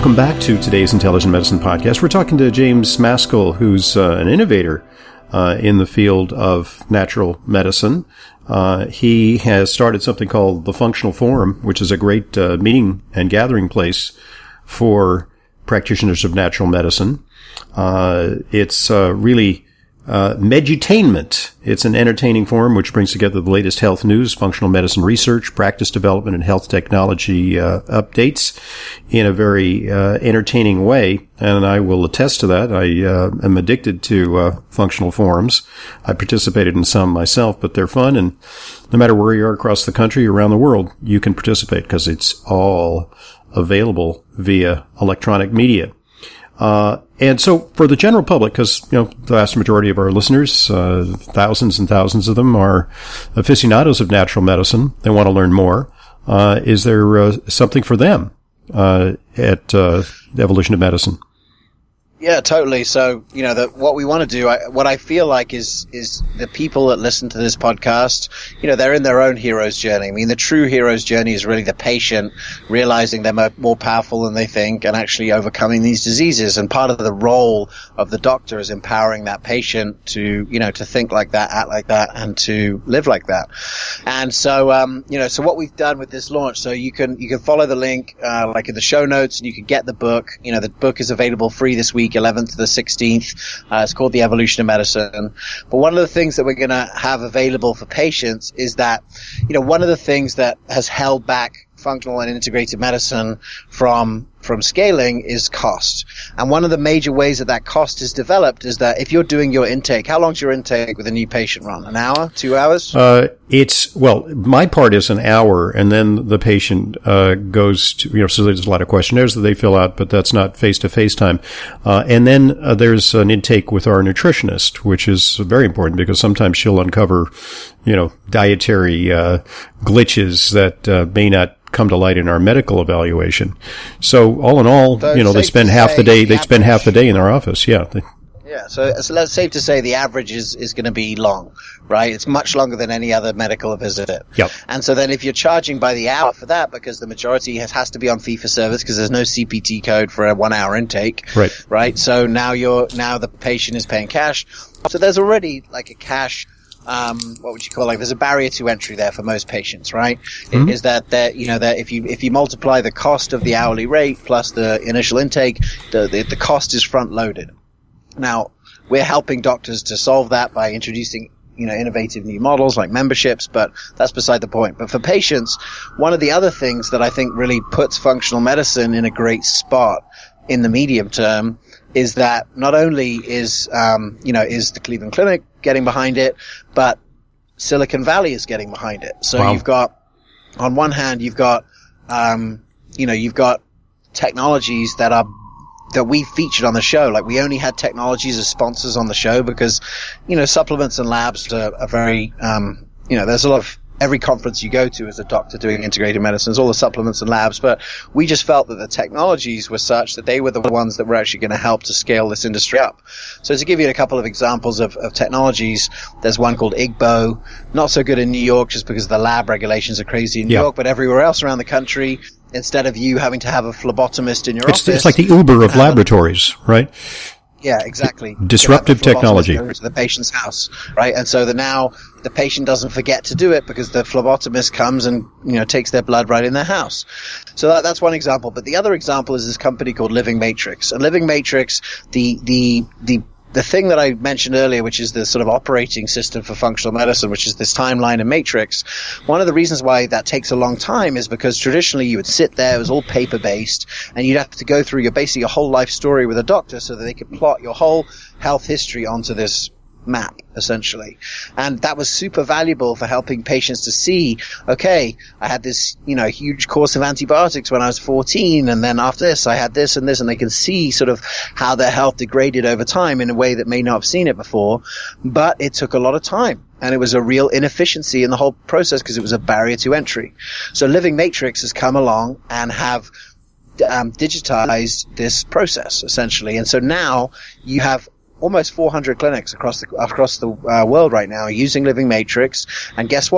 Welcome back to today's Intelligent Medicine Podcast. We're talking to James Maskell, who's an innovator in the field of natural medicine. He has started something called the Functional Forum, which is a great meeting and gathering place for practitioners of natural medicine. It's really medutainment. It's an entertaining forum which brings together the latest health news, functional medicine research, practice development, and health technology updates in a very entertaining way. And I will attest to that. I am addicted to functional forums. I participated in some myself, but they're fun. And no matter where you are across the country, around the world, you can participate because it's all available via electronic media. And so for the general public, because, the vast majority of our listeners, thousands and thousands of them are aficionados of natural medicine. They want to learn more. Is there something for them at Evolution of Medicine? Yeah, totally. So, what we want to do, what I feel like is the people that listen to this podcast, they're in their own hero's journey. I mean, the true hero's journey is really the patient realizing they're more powerful than they think and actually overcoming these diseases. And part of the role of the doctor is empowering that patient to, to think like that, act like that, and to live like that. And so, so what we've done with this launch, so you can follow the link, like in the show notes, and you can get the book. The book is available free this week, 11th to the 16th. It's called The Evolution of Medicine. But one of the things that we're going to have available for patients is that, one of the things that has held back functional and integrated medicine from scaling is cost. And one of the major ways that cost is developed is that if you're doing your intake, how long's your intake with a new patient run? An hour? 2 hours? My part is an hour, and then the patient goes to, so there's a lot of questionnaires that they fill out, but that's not face-to-face time. And then there's an intake with our nutritionist, which is very important because sometimes she'll uncover, dietary glitches that may not come to light in our medical evaluation. So all in all, they spend half the day. They spend half the day in our office. Yeah. Yeah. So it's safe to say the average is going to be long, right? It's much longer than any other medical visit. Yep. And so then if you're charging by the hour for that, because the majority has to be on fee for service because there's no CPT code for a 1 hour intake. Right. Right. So now the patient is paying cash. So there's already like a cash, what would you call there's a barrier to entry there for most patients, right? Mm-hmm. Is that that if you multiply the cost of the hourly rate plus the initial intake, the cost is front loaded. Now, we're helping doctors to solve that by introducing, innovative new models like memberships, but that's beside the point. But for patients, one of the other things that I think really puts functional medicine in a great spot in the medium term is that not only is the Cleveland Clinic getting behind it, but Silicon Valley is getting behind it. So wow. You've got, on one hand, you've got technologies that we featured on the show. Like we only had technologies as sponsors on the show because, supplements and labs are very, there's a lot of, every conference you go to as a doctor doing integrated medicines, all the supplements and labs, but we just felt that the technologies were such that they were the ones that were actually going to help to scale this industry up. So to give you a couple of examples of technologies, there's one called Igbo, not so good in New York just because the lab regulations are crazy in New York, but everywhere else around the country, instead of you having to have a phlebotomist in your office. It's like the Uber of laboratories, right? Yeah, exactly. Disruptive technology. Go to the patient's house, right? And so now the patient doesn't forget to do it because the phlebotomist comes and, takes their blood right in their house. So that's one example. But the other example is this company called Living Matrix. And Living Matrix, the thing that I mentioned earlier, which is the sort of operating system for functional medicine, which is this timeline and matrix, one of the reasons why that takes a long time is because traditionally you would sit there, it was all paper-based, and you'd have to go through your whole life story with a doctor so that they could plot your whole health history onto this map, essentially. And that was super valuable for helping patients to see, okay, I had this, huge course of antibiotics when I was 14, and then after this, I had this and this, and they can see sort of how their health degraded over time in a way that may not have seen it before. But it took a lot of time. And it was a real inefficiency in the whole process because it was a barrier to entry. So Living Matrix has come along and have digitized this process, essentially. And so now you have almost 400 clinics across the world right now using Living Matrix, and guess what?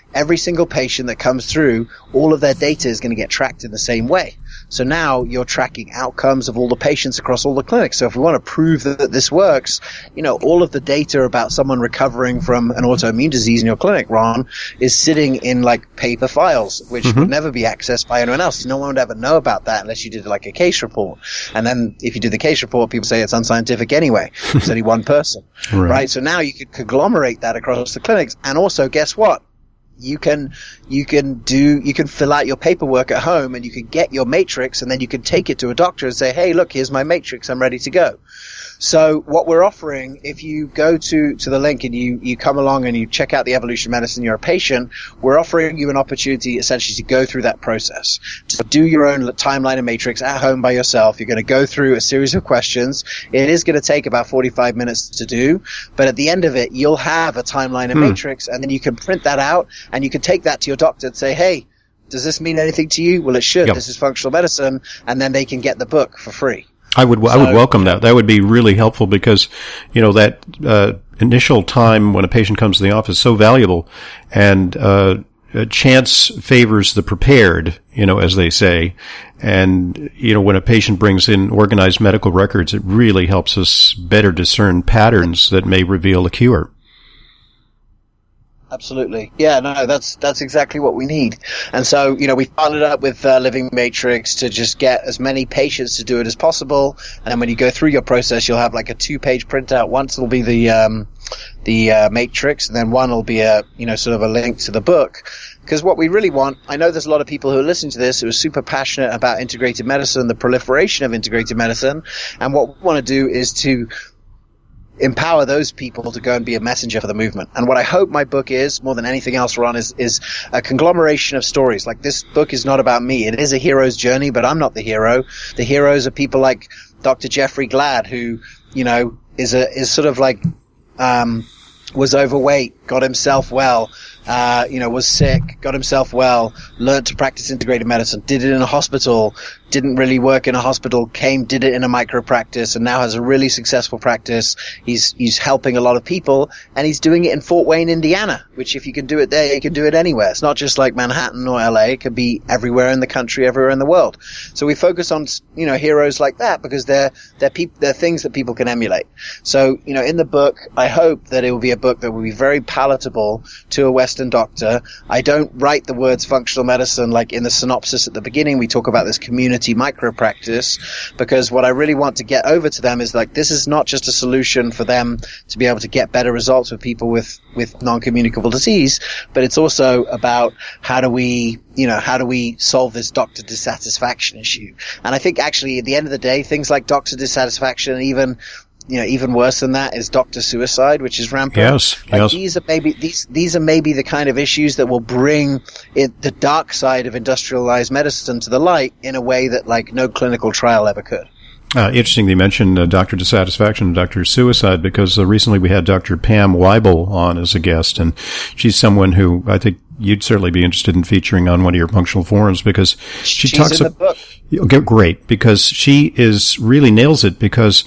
every single patient that comes through, all of their data is going to get tracked in the same way. So now you're tracking outcomes of all the patients across all the clinics. So if we want to prove that this works, all of the data about someone recovering from an autoimmune disease in your clinic, Ron, is sitting in like paper files, which would never be accessed by anyone else. No one would ever know about that unless you did like a case report. And then if you do the case report, people say it's unscientific anyway. It's only one person, right? So now you could conglomerate that across the clinics. And also, guess what? You can fill out your paperwork at home, and you can get your matrix, and then you can take it to a doctor and say, hey, look, here's my matrix. I'm ready to go. So what we're offering, if you go to the link and you come along and you check out the Evolution Medicine, you're a patient, we're offering you an opportunity essentially to go through that process, to do your own timeline and matrix at home by yourself. You're going to go through a series of questions. It is going to take about 45 minutes to do, but at the end of it, you'll have a timeline and matrix, and then you can print that out and you can take that to your doctor and say, hey, does this mean anything to you? Well, it should. Yep. This is functional medicine, and then they can get the book for free. I would welcome that. That would be really helpful because, that initial time when a patient comes to the office is so valuable, and chance favors the prepared, as they say. And, when a patient brings in organized medical records, it really helps us better discern patterns that may reveal a cure. Absolutely. Yeah, no, that's exactly what we need. And so, we've partnered up with Living Matrix to just get as many patients to do it as possible. And then when you go through your process, you'll have like a 2-page printout. Once will be the matrix, and then one will be a sort of a link to the book. Because what we really want, I know there's a lot of people who are listening to this who are super passionate about integrated medicine, the proliferation of integrated medicine. And what we want to do is to empower those people to go and be a messenger for the movement. And what I hope my book is, more than anything else, Ron, is a conglomeration of stories. Like, this book is not about me. It is a hero's journey, but I'm not the hero. The heroes are people like Dr. Jeffrey Glad, who, is sort of like, was overweight, got himself well, was sick, got himself well, learned to practice integrated medicine, did it in a hospital, didn't really work in a hospital, did it in a micro practice, and now has a really successful practice. He's helping a lot of people, and he's doing it in Fort Wayne, Indiana, which if you can do it there, you can do it anywhere. It's not just like Manhattan or LA. It could be everywhere in the country, everywhere in the world. So we focus on, heroes like that because they're things that people can emulate. So, in the book, I hope that it will be a book that will be very palatable to a Western doctor. I don't write the words functional medicine like in the synopsis at the beginning. We talk about this community micro practice, because what I really want to get over to them is like, this is not just a solution for them to be able to get better results with people with non-communicable disease, but it's also about how do we solve this doctor dissatisfaction issue. And I think actually at the end of the day, things like doctor dissatisfaction, and even worse than that is doctor suicide, which is rampant. Yes. These are maybe the kind of issues that will bring the dark side of industrialized medicine to the light in a way that like no clinical trial ever could. Interesting that you mentioned doctor dissatisfaction and doctor suicide, because recently we had Dr. Pam Weibel on as a guest, and she's someone who I think you'd certainly be interested in featuring on one of your functional forums, because she's talks in the book. Okay, great, because she really nails it, because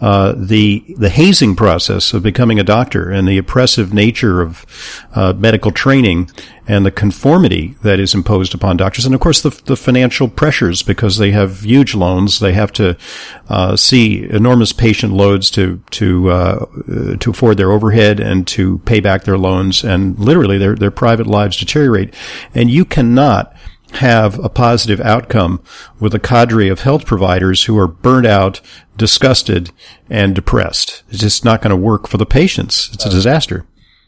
the hazing process of becoming a doctor and the oppressive nature of medical training and the conformity that is imposed upon doctors, and of course the financial pressures, because they have huge loans, they have to see enormous patient loads to afford their overhead and to pay back their loans, and literally their private lives deteriorate, and you cannot have a positive outcome with a cadre of health providers who are burnt out, disgusted, and depressed. It's just not going to work for the patients. It's a disaster.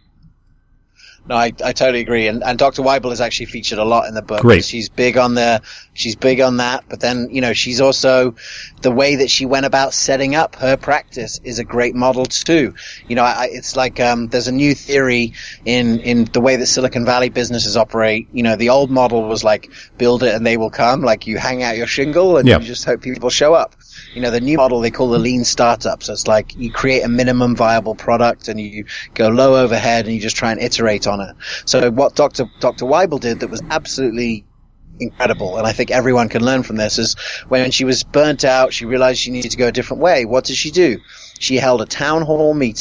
No, I totally agree. And Dr. Weibel is actually featured a lot in the book. Great. She's big on that. But then, she's also, the way that she went about setting up her practice is a great model too. It's like, there's a new theory in the way that Silicon Valley businesses operate. The old model was like, build it and they will come. Like, you hang out your shingle and you just hope people show up. The new model they call the lean startup. So it's like you create a minimum viable product and you go low overhead and you just try and iterate on it. So what Dr. Weibel did that was absolutely incredible, and I think everyone can learn from this, is when she was burnt out, she realized she needed to go a different way. What did she do? She held a town hall meeting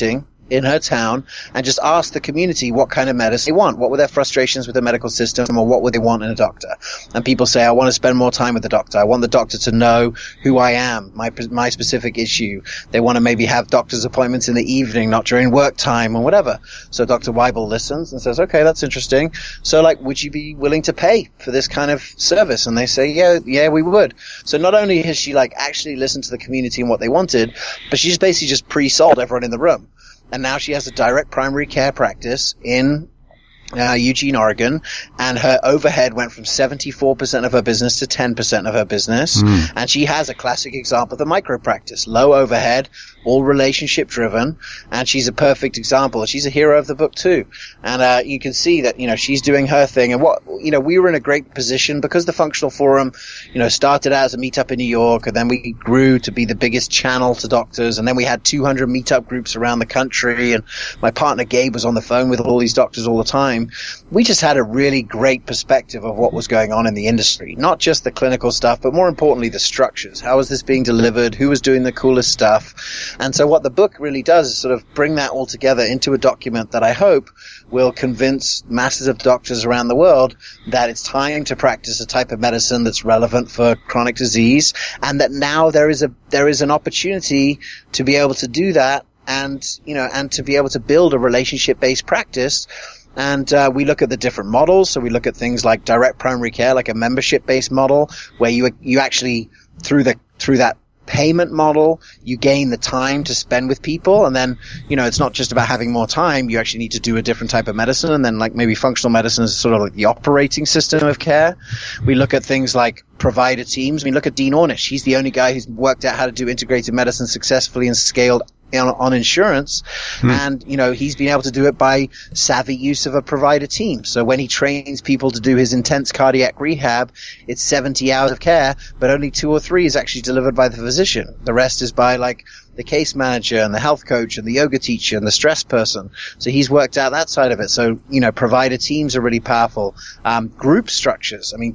in her town and just ask the community what kind of medicine they want. What were their frustrations with the medical system, or what would they want in a doctor? And people say, I want to spend more time with the doctor. I want the doctor to know who I am, my specific issue. They want to maybe have doctor's appointments in the evening, not during work time or whatever. So Dr. Weibel listens and says, okay, that's interesting. So like, would you be willing to pay for this kind of service? And they say, yeah, we would. So not only has she like actually listened to the community and what they wanted, but she's basically just pre-sold everyone in the room. And now she has a direct primary care practice in Eugene, Oregon, and her overhead went from 74% of her business to 10% of her business. And she has a classic example of the micro practice, low overhead, all relationship driven, and she's a perfect example. She's a hero of the book too. And you can see that, she's doing her thing. And we were in a great position because the Functional Forum, started out as a meetup in New York, and then we grew to be the biggest channel to doctors, and then we had 200 meetup groups around the country, and my partner Gabe was on the phone with all these doctors all the time. We just had a really great perspective of what was going on in the industry, not just the clinical stuff, but more importantly, the structures. How was this being delivered? Who was doing the coolest stuff? And so what the book really does is sort of bring that all together into a document that I hope will convince masses of doctors around the world that it's time to practice a type of medicine that's relevant for chronic disease, and that now there is an opportunity to be able to do that, and to be able to build a relationship-based practice. And we look at the different models. So we look at things like direct primary care, like a membership-based model, where you actually through that payment model, you gain the time to spend with people. And then, it's not just about having more time. You actually need to do a different type of medicine. And then like maybe functional medicine is sort of like the operating system of care. We look at things like provider teams. I mean, look at Dean Ornish. He's the only guy who's worked out how to do integrated medicine successfully and scaled on insurance. And, he's been able to do it by savvy use of a provider team. So when he trains people to do his intense cardiac rehab, it's 70 hours of care, but only 2 or 3 is actually delivered by the physician. The rest is by like the case manager and the health coach and the yoga teacher and the stress person. So he's worked out that side of it. So, provider teams are really powerful. Group structures. I mean,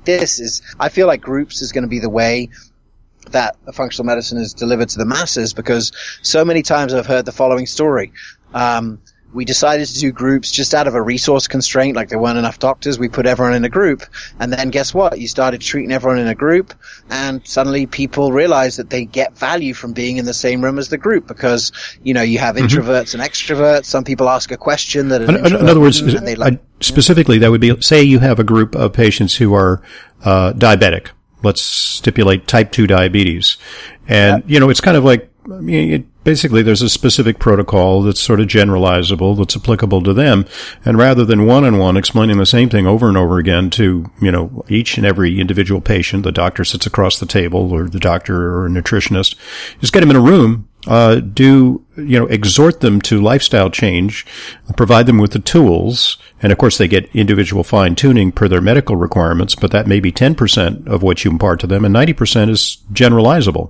I feel like groups is going to be the way that functional medicine is delivered to the masses, because so many times I've heard the following story. We decided to do groups just out of a resource constraint, like there weren't enough doctors. We put everyone in a group, and then guess what? You started treating everyone in a group, and suddenly people realize that they get value from being in the same room as the group, because, you have introverts and extroverts. Some people ask a question that in other words, specifically, that would be, say you have a group of patients who are diabetic. Let's stipulate type 2 diabetes. And, it's kind of like, basically there's a specific protocol that's sort of generalizable, that's applicable to them. And rather than one-on-one explaining the same thing over and over again to, each and every individual patient, the doctor sits across the table, or the doctor or a nutritionist, just get them in a room, exhort them to lifestyle change, provide them with the tools. And of course they get individual fine tuning per their medical requirements, but that may be 10% of what you impart to them, and 90% is generalizable.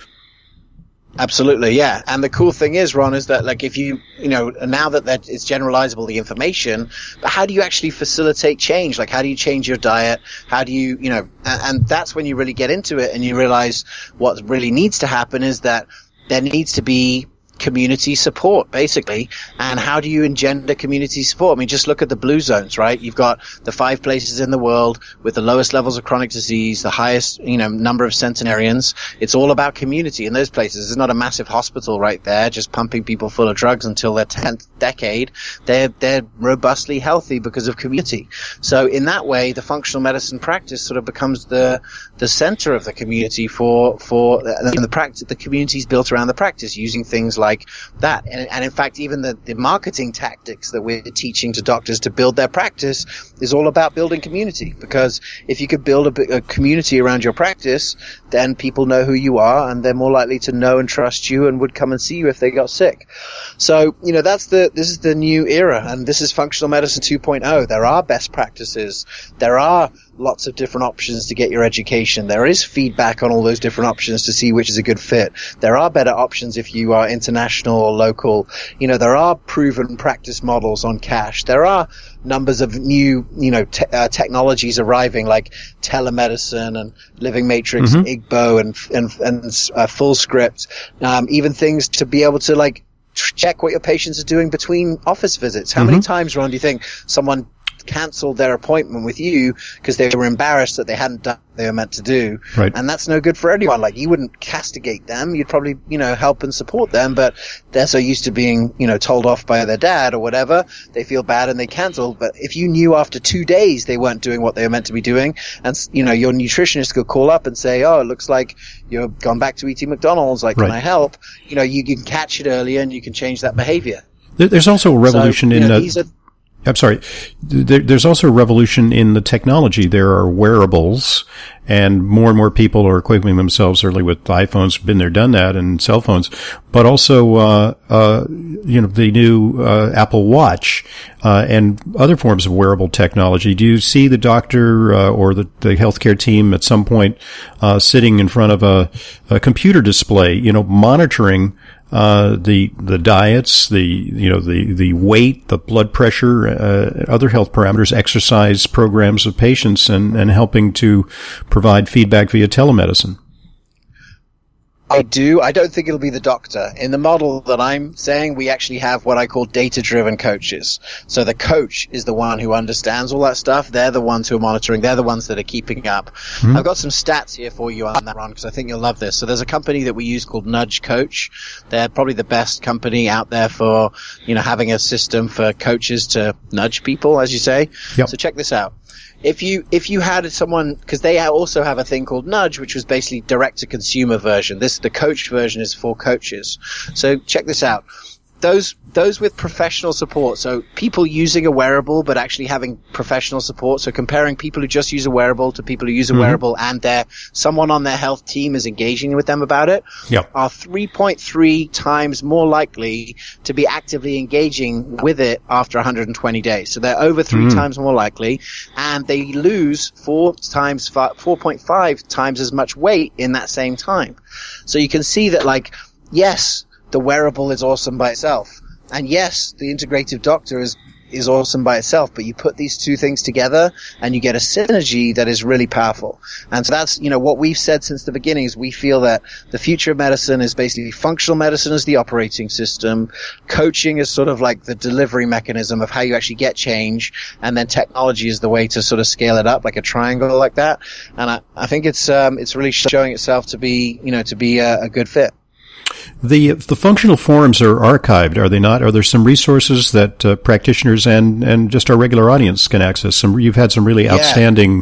Absolutely, yeah. And the cool thing is, Ron, is that like if now that it's generalizable, the information, but how do you actually facilitate change? Like how do you change your diet? How do you, and that's when you really get into it and you realize what really needs to happen is that there needs to be community support, basically. And how do you engender community support? I mean, just look at the blue zones, right? You've got the 5 places in the world with the lowest levels of chronic disease, the highest, number of centenarians. It's all about community in those places. There's not a massive hospital right there just pumping people full of drugs until their 10th decade. They're robustly healthy because of community. So in that way, the functional medicine practice sort of becomes the center of the community for the practice. The community is built around the practice, using things like that. And in fact, even the marketing tactics that we're teaching to doctors to build their practice is all about building community. Because if you could build a community around your practice, then people know who you are and they're more likely to know and trust you and would come and see you if they got sick. So, this is the new era, and this is functional medicine 2.0. There are best practices. There are lots of different options to get your education. There is feedback on all those different options to see which is a good fit. There are better options if you are international or local. There are proven practice models on cash. There are numbers of new, technologies arriving like telemedicine and Living Matrix, Igbo and FullScript, even things to be able to like check what your patients are doing between office visits. How many times, Ron, do you think someone cancelled their appointment with you because they were embarrassed that they hadn't done what they were meant to do? Right. And that's no good for anyone. Like, you wouldn't castigate them. You'd probably, help and support them, but they're so used to being, told off by their dad or whatever, they feel bad and they cancel. But if you knew after 2 days they weren't doing what they were meant to be doing, and, your nutritionist could call up and say, oh, it looks like you've gone back to eating McDonald's, like, can I help? You can catch it earlier and you can change that behavior. There's also a revolution I'm sorry. There's also a revolution in the technology. There are wearables, and more people are equipping themselves early with iPhones, been there, done that, and cell phones. But also, the new Apple Watch and other forms of wearable technology. Do you see the doctor or the healthcare team at some point sitting in front of a computer display, monitoring the diets, the weight, the blood pressure, other health parameters, exercise programs of patients, and helping to provide feedback via telemedicine? I do. I don't think it'll be the doctor. In the model that I'm saying, we actually have what I call data-driven coaches. So the coach is the one who understands all that stuff. They're the ones who are monitoring. They're the ones that are keeping up. I've got some stats here for you on that, Ron, because I think you'll love this. So there's a company that we use called Nudge Coach. They're probably the best company out there for, having a system for coaches to nudge people, as you say. Yep. So check this out. If you had someone, because they also have a thing called Nudge, which was basically direct to consumer version. The coach version is for coaches. So check this out. Those with professional support, so people using a wearable but actually having professional support, so comparing people who just use a wearable to people who use a wearable and someone on their health team is engaging with them about it, are 3.3 times more likely to be actively engaging with it after 120 days. So they're over 3 times more likely, and they lose 4.5 times as much weight in that same time. So you can see that, yes, the wearable is awesome by itself. And yes, the integrative doctor is awesome by itself, but you put these two things together and you get a synergy that is really powerful. And so that's, what we've said since the beginning is we feel that the future of medicine is basically functional medicine as the operating system, coaching is sort of like the delivery mechanism of how you actually get change, and then technology is the way to sort of scale it up like a triangle like that. And I think it's really showing itself to be, a good fit. The functional forums are archived, are they not? Are there some resources that practitioners and just our regular audience can access? You've had some really outstanding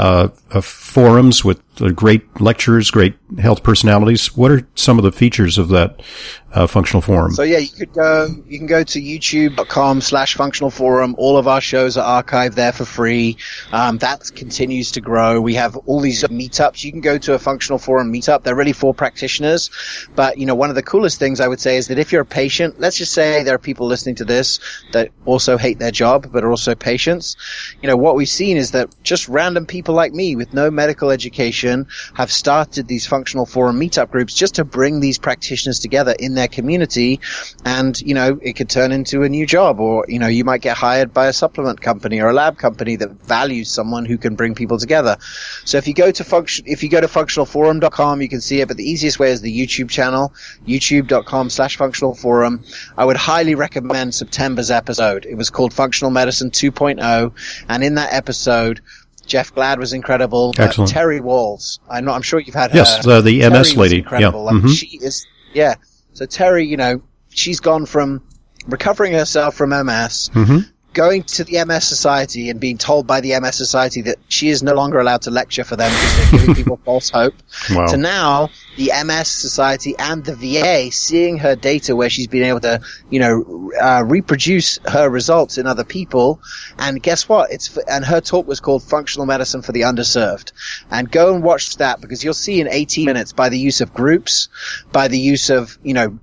forums with great lecturers, great health personalities. What are some of the features of that functional forum? So you can go to youtube.com/functional forum. All of our shows are archived there for free. That continues to grow. We have all these meetups. You can go to a functional forum meetup. They're really for practitioners. But, one of the coolest things I would say is that if you're a patient, let's just say there are people listening to this that also hate their job, but are also patients. What we've seen is that just random people like me with no medical education have started these functional forum meetup groups just to bring these practitioners together in their community. And, it could turn into a new job, or, you might get hired by a supplement company or a lab company that values someone who can bring people together. So if you go to functionalforum.com, you can see it, but the easiest way is the YouTube channel, youtube.com/functional forum. I would highly recommend September's episode. It was called Functional Medicine 2.0. And in that episode, Jeff Glad was incredible. Excellent. Terry Walls, I'm sure you've had her. Yes, the MS lady. Incredible. Yeah. She is, So Terry, she's gone from recovering herself from MS, going to the MS Society and being told by the MS Society that she is no longer allowed to lecture for them because they're giving people false hope, to now the MS Society and the VA seeing her data where she's been able to, reproduce her results in other people. And guess what? And her talk was called Functional Medicine for the Underserved. And go and watch that, because you'll see in 18 minutes, by the use of groups, by the use of,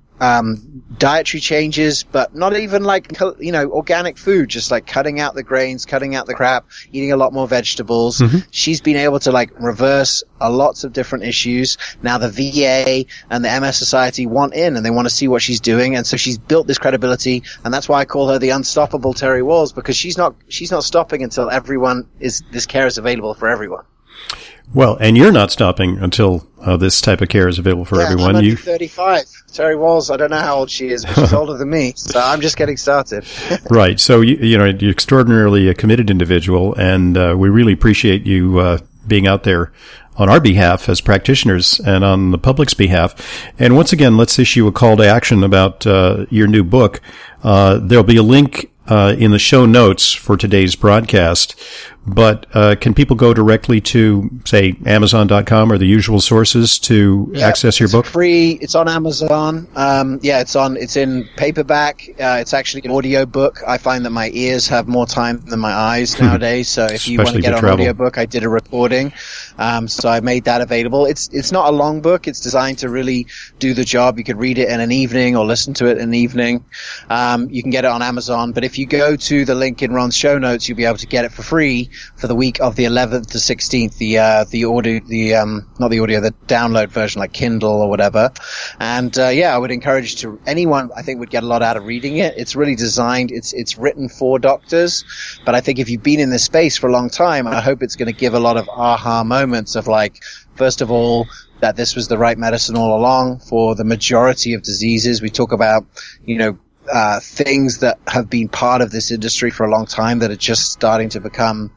dietary changes, but not even organic food, just like cutting out the grains, cutting out the crap, eating a lot more vegetables. She's been able to reverse lots of different issues. Now the VA and the MS Society want in and they want to see what she's doing. And so she's built this credibility. And that's why I call her the unstoppable Terry Walls, because she's not stopping until this care is available for everyone. Well, and you're not stopping until this type of care is available for everyone. I'm only 35. Terry Walls, I don't know how old she is, but she's older than me, so I'm just getting started. Right. So, you're an extraordinarily committed individual, and we really appreciate you being out there on our behalf as practitioners and on the public's behalf. And once again, let's issue a call to action about your new book. There'll be a link in the show notes for today's broadcast. But can people go directly to, say, Amazon.com or the usual sources to access your book? It's free. It's on Amazon. It's in paperback. It's actually an audio book. I find that my ears have more time than my eyes nowadays. So if you want to get an audio book, I did a recording. So I made that available. It's not a long book. It's designed to really do the job. You could read it in an evening or listen to it in an evening. You can get it on Amazon. But if you go to the link in Ron's show notes, you'll be able to get it for free for the week of the 11th to 16th, the download version, like Kindle or whatever. And, I would encourage anyone, I think, would get a lot out of reading it. It's really designed, it's written for doctors, but I think if you've been in this space for a long time, I hope it's going to give a lot of aha moments of, like, first of all, that this was the right medicine all along for the majority of diseases. We talk about, things that have been part of this industry for a long time that are just starting to become,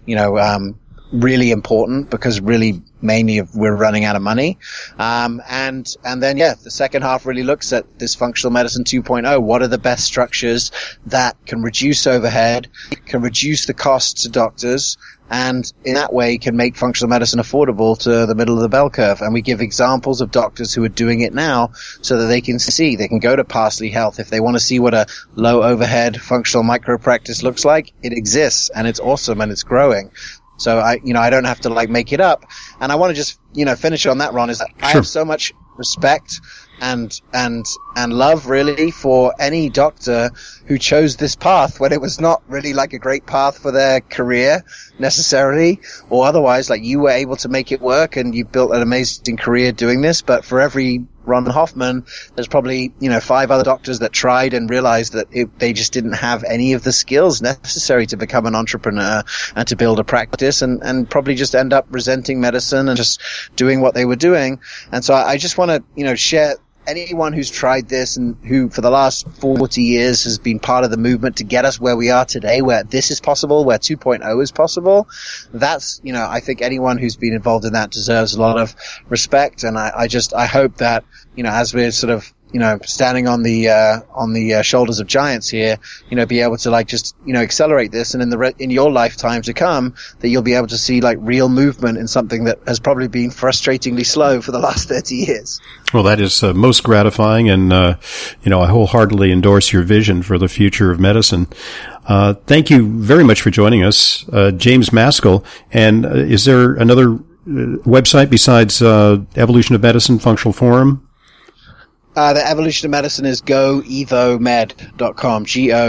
really important because really mainly we're running out of money. And then the second half really looks at this functional medicine 2.0. What are the best structures that can reduce overhead, can reduce the cost to doctors, and in that way can make functional medicine affordable to the middle of the bell curve. And we give examples of doctors who are doing it now so that they can go to Parsley Health. If they want to see what a low overhead functional micro practice looks like, it exists and it's awesome and it's growing. So I don't have to make it up. And I want to just, finish on that, Ron, is that I have so much respect and love really for any doctor who chose this path when it was not really like a great path for their career necessarily, or otherwise, like you were able to make it work and you built an amazing career doing this. But for every Ron Hoffman, there's probably, 5 other doctors that tried and realized that they just didn't have any of the skills necessary to become an entrepreneur and to build a practice and probably just end up resenting medicine and just doing what they were doing. And so I just want to, share anyone who's tried this and who for the last 40 years has been part of the movement to get us where we are today, where this is possible, where 2.0 is possible. That's, I think anyone who's been involved in that deserves a lot of respect. And I hope that, as we're sort of, standing on the shoulders of giants here, be able to accelerate this, and in your lifetime to come, that you'll be able to see real movement in something that has probably been frustratingly slow for the last 30 years. Well, that is most gratifying, and I wholeheartedly endorse your vision for the future of medicine. Thank you very much for joining us, James Maskell. And is there another website besides Evolution of Medicine Functional Forum? The Evolution of Medicine is goevomed.com,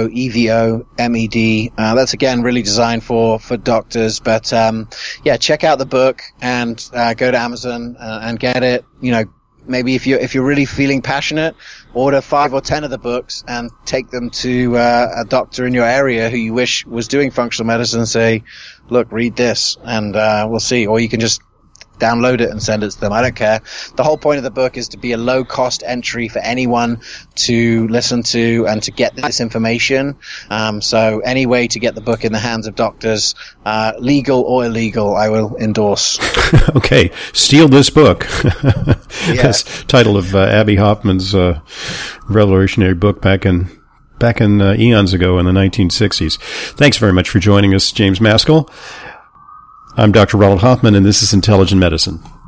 GOEVOMED. That's again really designed for doctors, but check out the book and go to Amazon and get it. Maybe if you're really feeling passionate, order 5 or 10 of the books and take them to a doctor in your area who you wish was doing functional medicine and say, look, read this, and we'll see. Or you can just download it and send it to them. I don't care. The whole point of the book is to be a low-cost entry for anyone to listen to and to get this information. So any way to get the book in the hands of doctors, legal or illegal, I will endorse. Okay. Steal this book. That's the title of Abbie Hoffman's revolutionary book back in eons ago in the 1960s. Thanks very much for joining us, James Maskell. I'm Dr. Ronald Hoffman, and this is Intelligent Medicine.